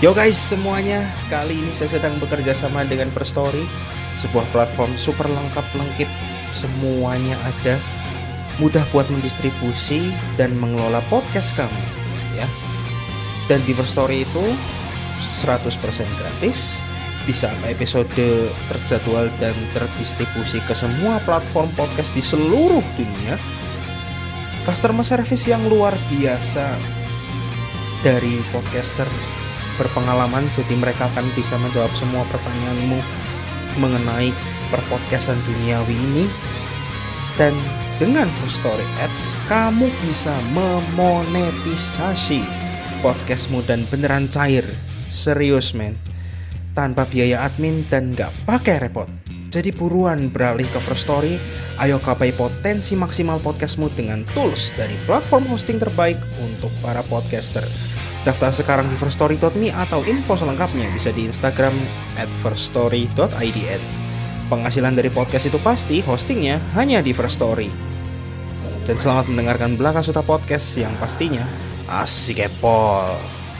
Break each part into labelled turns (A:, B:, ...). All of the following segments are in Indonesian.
A: Yo guys semuanya, kali ini saya sedang bekerja sama dengan Firstory, sebuah platform super lengkap lengkap, semuanya ada, mudah buat mendistribusi dan mengelola podcast kamu, ya. Dan di Firstory itu 100% gratis, bisa episode terjadwal dan terdistribusi ke semua platform podcast di seluruh dunia. Customer service yang luar biasa dari podcaster berpengalaman, jadi mereka akan bisa menjawab semua pertanyaanmu mengenai perpodcastan duniawi ini. Dan dengan Firstory Ads kamu bisa memonetisasi podcastmu dan beneran cair, serius men, tanpa biaya admin dan gak pakai repot. Jadi buruan beralih ke Firstory, ayo gapai potensi maksimal podcastmu dengan tools dari platform hosting terbaik untuk para podcaster. Daftar sekarang di firstory.me atau info selengkapnya bisa di Instagram @firstory.id. Penghasilan dari podcast itu pasti, hostingnya hanya di Firstory. Dan selamat mendengarkan Belaka Suta Podcast yang pastinya asik epol.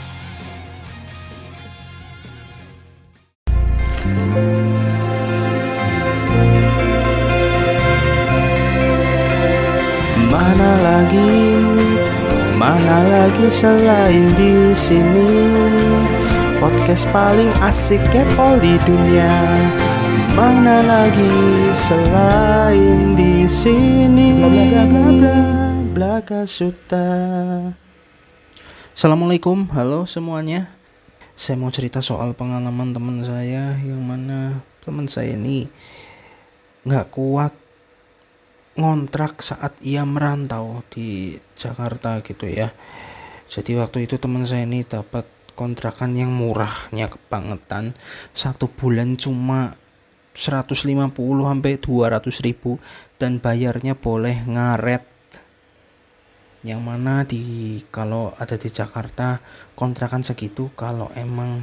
A: Mana lagi selain di sini, podcast paling asik kepol di dunia. Mana lagi selain di sini, Belaka Suta. Assalamualaikum, halo semuanya. Saya mau cerita soal pengalaman teman saya, yang mana teman saya ini nggak kuat ngontrak saat ia merantau di Jakarta gitu ya. Jadi waktu itu teman saya ini dapat kontrakan yang murahnya kebangetan, 1 bulan cuma 150 sampai 200 ribu dan bayarnya boleh ngaret. Yang mana kalau ada di Jakarta kontrakan segitu kalau emang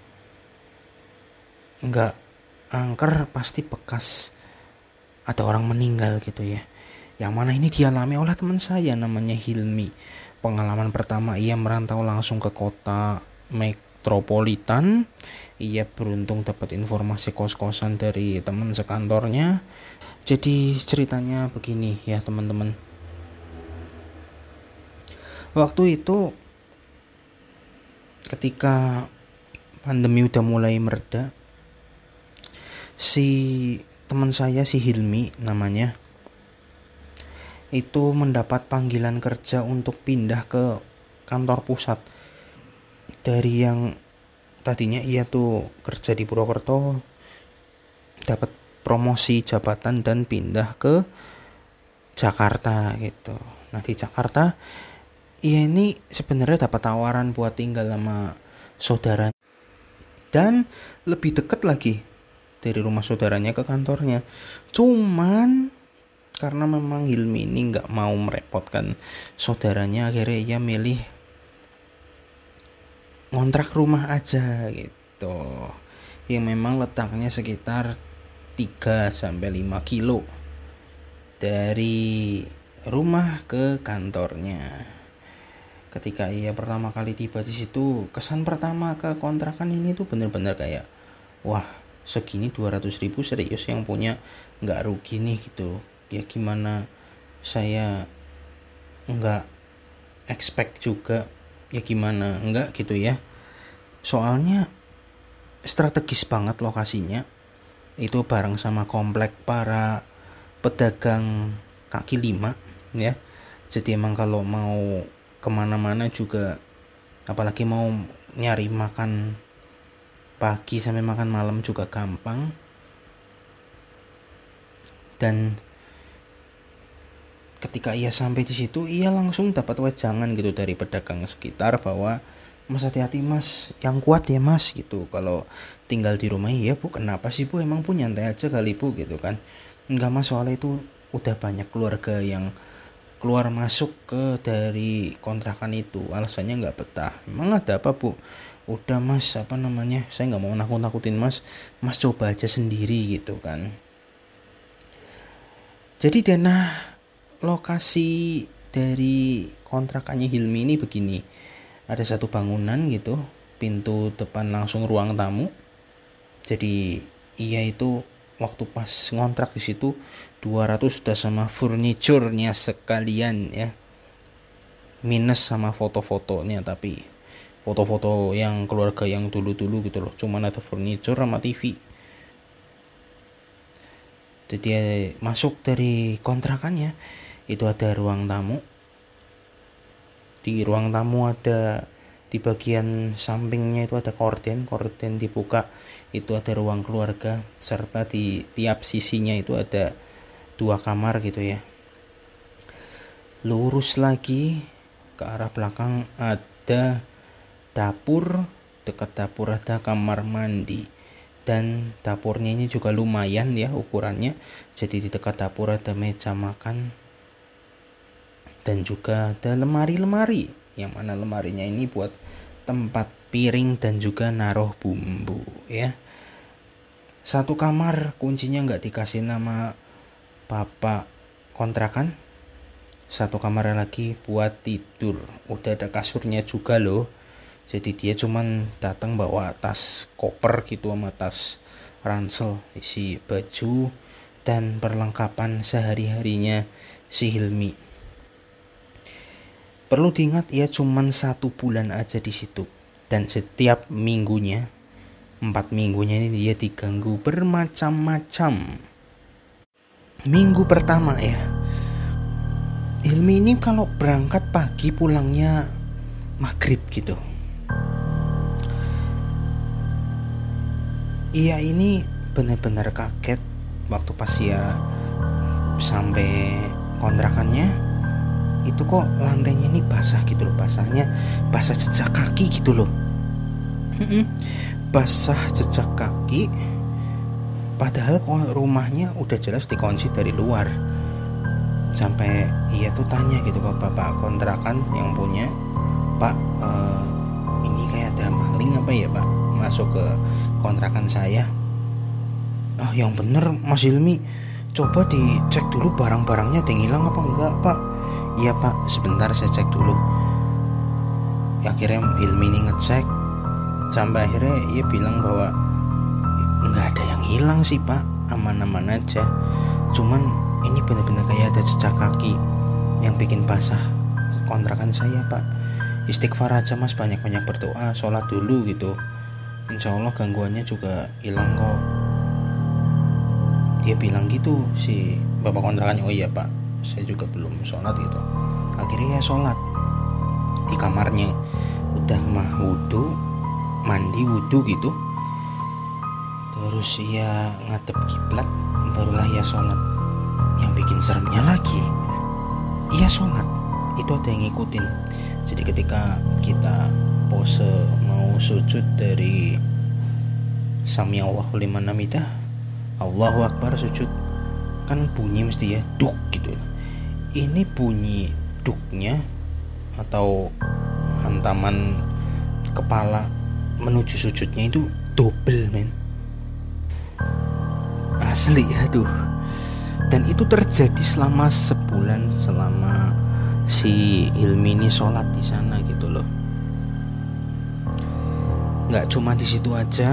A: nggak angker pasti bekas ada orang meninggal gitu ya. Yang mana ini dialami oleh teman saya namanya Hilmi. Pengalaman pertama ia merantau langsung ke kota metropolitan. Ia beruntung dapat informasi kos-kosan dari teman sekantornya. Jadi ceritanya begini ya teman-teman. Waktu itu ketika pandemi udah mulai mereda, si teman saya si Hilmi namanya itu mendapat panggilan kerja untuk pindah ke kantor pusat. Dari yang tadinya ia tuh kerja di Purwokerto, dapat promosi jabatan dan pindah ke Jakarta gitu. Nah di Jakarta ia ini sebenarnya dapat tawaran buat tinggal sama saudaranya dan lebih dekat lagi dari rumah saudaranya ke kantornya. Cuman karena memang Hilmi ini gak mau merepotkan saudaranya, akhirnya ia milih ngontrak rumah aja gitu, yang memang letaknya sekitar 3-5 kilo dari rumah ke kantornya. Ketika ia pertama kali tiba di situ, kesan pertama ke kontrakan ini tuh bener-bener kayak, wah segini 200 ribu serius yang punya gak rugi nih gitu. Ya gimana saya gak expect juga, ya gimana enggak gitu ya. Soalnya strategis banget lokasinya. Itu bareng sama komplek para pedagang kaki lima ya. Jadi emang kalau mau kemana-mana juga, apalagi mau nyari makan pagi sampai makan malam juga gampang. Dan ketika ia sampai di situ, ia langsung dapat wejangan gitu dari pedagang sekitar bahwa, "Mas hati-hati mas, yang kuat ya mas," gitu. "Kalau tinggal di rumah." "Iya bu, kenapa sih bu, emang bu nyantai aja kali bu," gitu kan. "Enggak mas, soalnya itu udah banyak keluarga yang keluar masuk ke dari kontrakan itu, alasannya nggak betah." "Emang ada apa bu?" "Udah mas, saya nggak mau nakut-nakutin mas coba aja sendiri," gitu kan. Jadi dana lokasi dari kontrakannya Hilmi ini begini. Ada satu bangunan gitu, pintu depan langsung ruang tamu. Jadi ia itu waktu pas ngontrak di situ 200 sudah sama furniturnya sekalian ya, minus sama foto-fotonya, tapi foto-foto yang keluarga yang dulu-dulu gitu loh, cuman ada furnitur sama TV. Jadi masuk dari kontrakannya itu ada ruang tamu. Di ruang tamu ada, di bagian sampingnya itu ada korden dibuka, itu ada ruang keluarga, serta di tiap sisinya itu ada 2 kamar gitu ya. Lurus lagi ke arah belakang ada dapur, dekat dapur ada kamar mandi, dan dapurnya ini juga lumayan ya ukurannya. Jadi di dekat dapur ada meja makan dan juga ada lemari-lemari, yang mana lemarinya ini buat tempat piring dan juga naruh bumbu ya. Satu kamar kuncinya nggak dikasih nama bapak kontrakan, satu kamar lagi buat tidur, udah ada kasurnya juga loh. Jadi dia cuman datang bawa tas koper gitu sama tas ransel isi baju dan perlengkapan sehari-harinya si Hilmi. Perlu diingat ia cuman 1 bulan aja di situ, dan setiap minggunya 4 minggunya ini dia diganggu bermacam-macam. Minggu pertama ya, Hilmi ini kalau berangkat pagi pulangnya maghrib gitu. Ia ini benar-benar kaget waktu pas ia sampai kontrakannya. Itu kok lantainya ini basah gitu loh, basahnya basah jejak kaki gitu loh. Basah jejak kaki, padahal rumahnya udah jelas dikunci dari luar. Sampai ia tuh tanya gitu ke bapak kontrakan yang punya, "Pak, ini kayak ada maling apa ya Pak masuk ke kontrakan saya?" "Ah, yang bener Mas Hilmi, coba dicek dulu barang-barangnya ada yang hilang apa enggak Pak." "Iya Pak, sebentar saya cek dulu." Akhirnya Hilmi ini ngecek, sampai akhirnya ia bilang bahwa nggak ada yang hilang sih Pak, aman-aman aja. Cuman ini benar-benar kayak ada jejak kaki yang bikin basah kontrakan saya Pak. Istighfar aja Mas, banyak-banyak berdoa, sholat dulu gitu, insya Allah gangguannya juga hilang kok. Dia bilang gitu si bapak kontrakannya. "Oh iya Pak, saya juga belum sholat gitu." Akhirnya ya sholat di kamarnya, udah mah wudhu, mandi wudhu gitu, terus ia ngadep kiblat, barulah ia sholat. Yang bikin seremnya lagi, ia sholat itu ada yang ngikutin. Jadi ketika kita pose mau sujud dari Sami Allahu liman hamidah, Allahu Akbar sujud, kan bunyi mesti ya duk gitu. Ini bunyi duknya atau hantaman kepala menuju sujudnya itu double men, asli aduh. Dan itu terjadi selama sebulan, selama si Hilmi ini sholat di sana gitu loh. Nggak cuma di situ aja,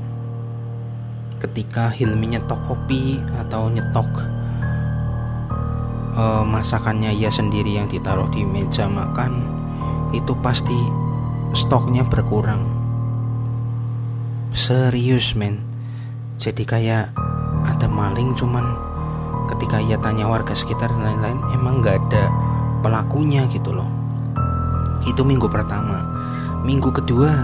A: ketika Hilmi nyetok kopi atau nyetok masakannya ia sendiri yang ditaruh di meja makan, itu pasti stoknya berkurang. Serius men. Jadi kayak ada maling, cuman ketika ia tanya warga sekitar dan lain-lain, emang gak ada pelakunya gitu loh. Itu minggu pertama. Minggu kedua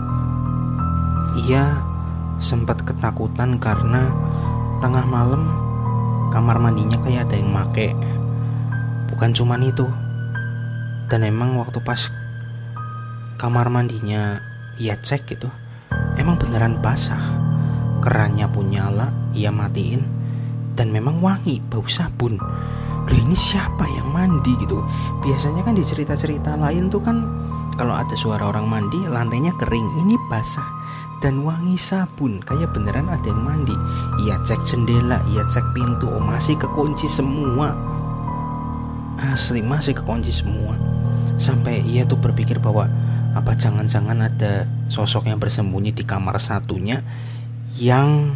A: ia sempat ketakutan karena tengah malam kamar mandinya kayak ada yang make. Bukan cuman itu, dan emang waktu pas kamar mandinya ia cek gitu, emang beneran basah. Kerannya pun nyala, ia matiin, dan memang wangi, bau sabun. Loh, ini siapa yang mandi gitu? Biasanya kan di cerita-cerita lain tuh kan kalau ada suara orang mandi lantainya kering, ini basah dan wangi sabun, kayak beneran ada yang mandi. Ia cek jendela, ia cek pintu, oh masih kekunci semua. Asli masih kekunci semua. Sampai ia tuh berpikir bahwa Apa jangan-jangan ada sosok yang bersembunyi di kamar satunya, yang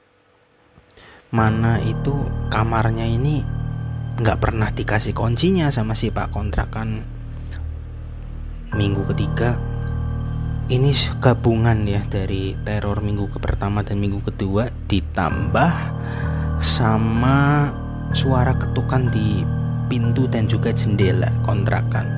A: mana itu kamarnya ini gak pernah dikasih kuncinya sama si pak kontrakan. Minggu ketiga ini gabungan ya dari teror minggu pertama dan minggu kedua, ditambah sama suara ketukan di pintu dan juga jendela kontrakan.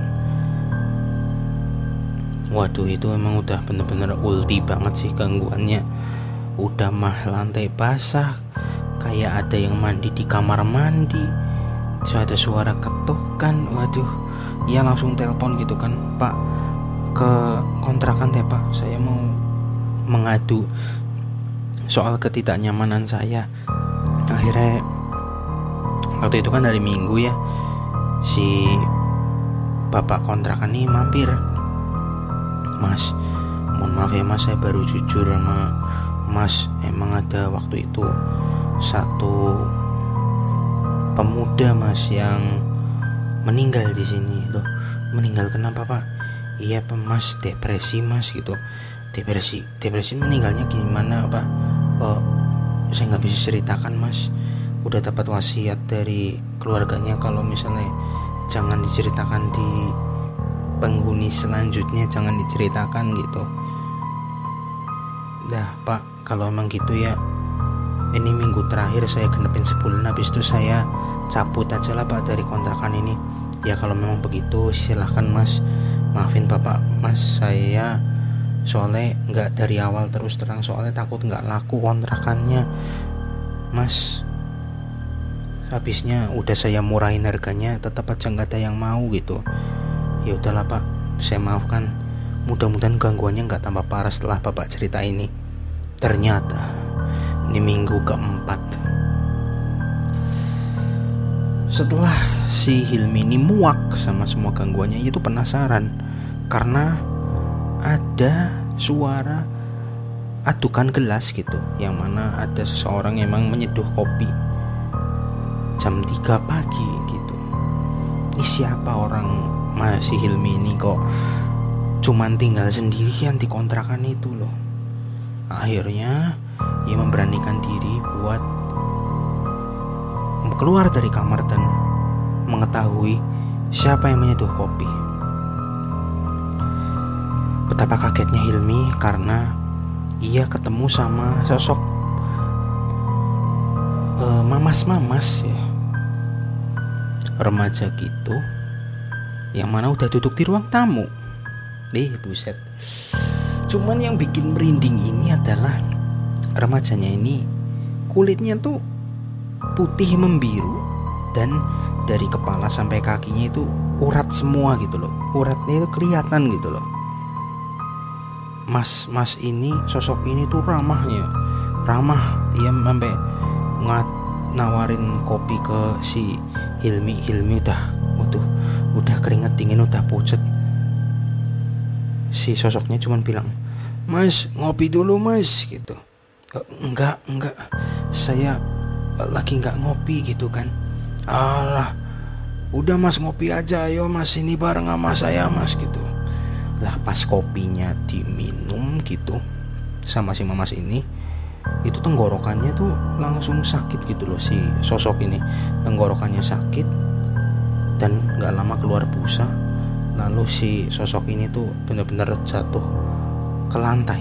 A: Waduh, itu emang udah bener-bener ulti banget sih gangguannya. Udah mah lantai basah, kayak ada yang mandi di kamar mandi, terus ada suara ketukan. Waduh, ya langsung telepon gitu kan, Pak, ke kontrakan ya Pak, saya mau mengadu soal ketidaknyamanan saya. Akhirnya waktu itu kan hari Minggu ya, si bapak kontrakan ini mampir. Mas, mohon maaf ya Mas, saya baru jujur sama Mas, emang ada waktu itu satu pemuda Mas yang meninggal di sini. Loh, meninggal kenapa Pak? Iya Pak Mas, depresi Mas gitu. Depresi meninggalnya gimana Pak? Saya nggak bisa ceritakan Mas. Udah dapat wasiat dari keluarganya kalau misalnya jangan diceritakan di penghuni selanjutnya, jangan diceritakan gitu. Dah Pak, kalau emang gitu ya, ini minggu terakhir saya genepin sebulan, habis itu saya cabut aja lah Pak dari kontrakan ini. Ya kalau memang begitu silahkan Mas, maafin Bapak Mas, saya soalnya nggak dari awal terus terang, soalnya takut nggak laku kontrakannya Mas. Habisnya udah saya murahin harganya, tetap aja nggak ada yang mau gitu. Ya udahlah Pak, saya maafkan. Mudah-mudahan gangguannya nggak tambah parah setelah Bapak cerita ini. Ternyata ini minggu keempat, setelah si Hilmi ini muak sama semua gangguannya, itu penasaran karena ada suara adukan gelas gitu, yang mana ada seseorang yang emang menyeduh kopi jam 3 pagi gitu. Ini siapa orang si Hilmi ini kok cuman tinggal sendirian di kontrakan itu loh. Akhirnya ia memberanikan diri buat keluar dari kamar dan mengetahui siapa yang menyeduh kopi. Betapa kagetnya Hilmi karena ia ketemu sama sosok mamas ya, remaja gitu, yang mana udah duduk di ruang tamu. Buset. Cuman yang bikin merinding ini adalah remajanya ini kulitnya tuh putih membiru, dan dari kepala sampai kakinya itu urat semua gitu loh. Uratnya itu kelihatan gitu loh. Mas ini, sosok ini tuh ramah. Ia sampai nawarin kopi ke si Hilmi udah keringet dingin, udah pucet. Si sosoknya cuman bilang, "Mas, ngopi dulu Mas," gitu. Enggak, saya lagi enggak ngopi gitu kan. Alah, udah Mas ngopi aja, ayo Mas, ini bareng sama saya Mas gitu. Lah pas kopinya diminum gitu sama si mamas ini, itu tenggorokannya tuh langsung sakit gitu loh. Si sosok ini tenggorokannya sakit dan gak lama keluar busa. Lalu si sosok ini tuh benar-benar jatuh ke lantai.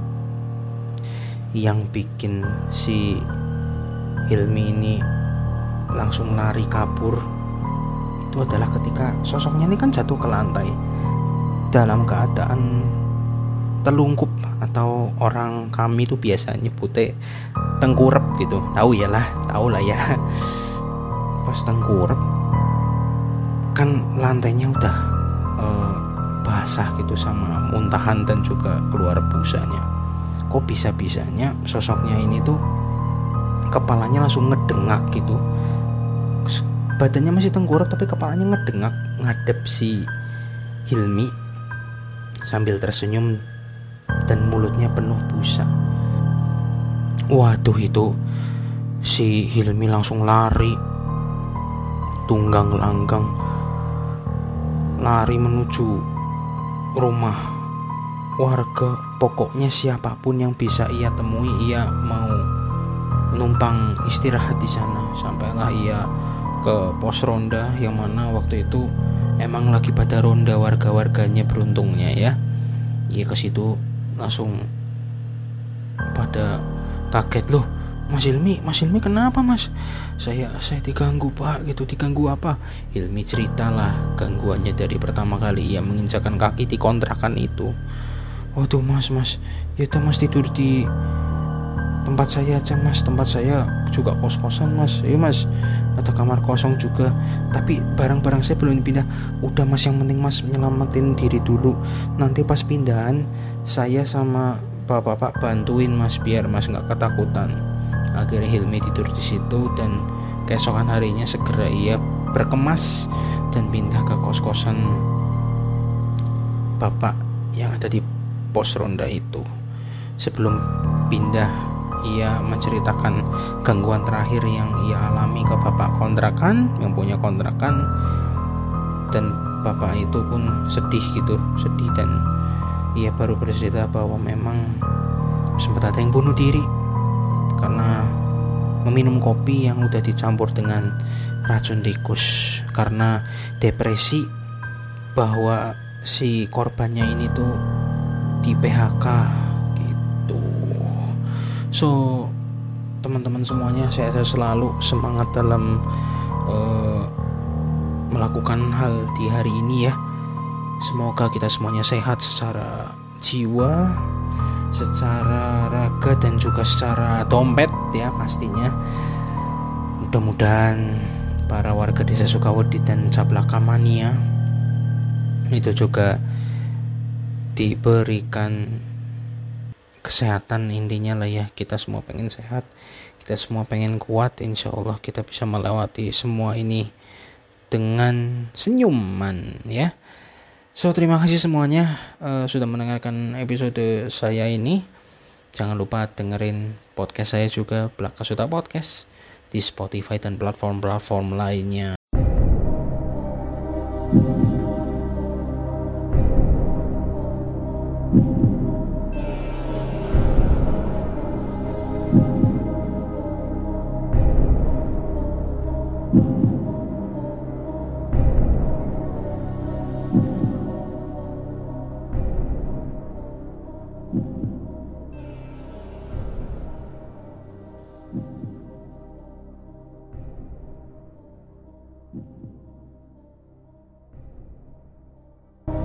A: Yang bikin si Hilmi ini langsung lari kabur itu adalah ketika sosoknya ini kan jatuh ke lantai dalam keadaan telungkup, atau orang kami tuh biasa nyebutnya tengkurep gitu. Tahu lah ya. Pas tengkurep kan lantainya udah basah gitu sama muntahan dan juga keluar busanya. Kok bisa-bisanya sosoknya ini tuh kepalanya langsung ngedengak gitu. Badannya masih tengkurap tapi kepalanya ngedengak ngadep si Hilmi sambil tersenyum dan mulutnya penuh busa. Waduh, itu si Hilmi langsung lari tunggang langgang, lari menuju rumah warga, pokoknya siapapun yang bisa ia temui, ia mau numpang istirahat di sana. Sampailah ia ke pos ronda yang mana waktu itu emang lagi pada ronda warga-warganya, beruntungnya ya. Ia ke situ langsung pada kaget, loh Mas Hilmi kenapa Mas? Saya diganggu Pak gitu. Diganggu apa? Hilmi ceritalah gangguannya dari pertama kali ia menginjakan kaki di kontrakan itu. Waduh Mas, ya itu Mas tidur di tempat saya aja Mas, tempat saya juga kos-kosan Mas. Iya Mas, ada kamar kosong juga, tapi barang-barang saya belum pindah. Udah Mas, yang penting Mas nyelamatin diri dulu, nanti pas pindahan saya sama bapak-bapak bantuin Mas, biar Mas nggak ketakutan. Akhirnya Hilmi tidur di situ dan keesokan harinya segera ia berkemas dan pindah ke kos-kosan bapak yang ada di pos ronda itu. Sebelum pindah, ia menceritakan gangguan terakhir yang ia alami ke bapak kontrakan yang punya kontrakan, dan bapak itu pun sedih dan ia baru bercerita bahwa memang sempat ada yang bunuh diri karena meminum kopi yang udah dicampur dengan racun tikus, karena depresi bahwa si korbannya ini tuh di PHK gitu. So teman-teman semuanya, saya selalu semangat dalam melakukan hal di hari ini ya. Semoga kita semuanya sehat secara jiwa, secara raga, dan juga secara dompet ya pastinya. Mudah-mudahan para warga desa Sukawedi dan Cablaka Mania itu juga diberikan kesehatan, intinya lah ya. Kita semua pengen sehat, kita semua pengen kuat. Insya Allah kita bisa melewati semua ini dengan senyuman ya. So terima kasih semuanya sudah mendengarkan episode saya ini. Jangan lupa dengerin podcast saya juga, Blaka Suta Podcast, di Spotify dan platform-platform lainnya.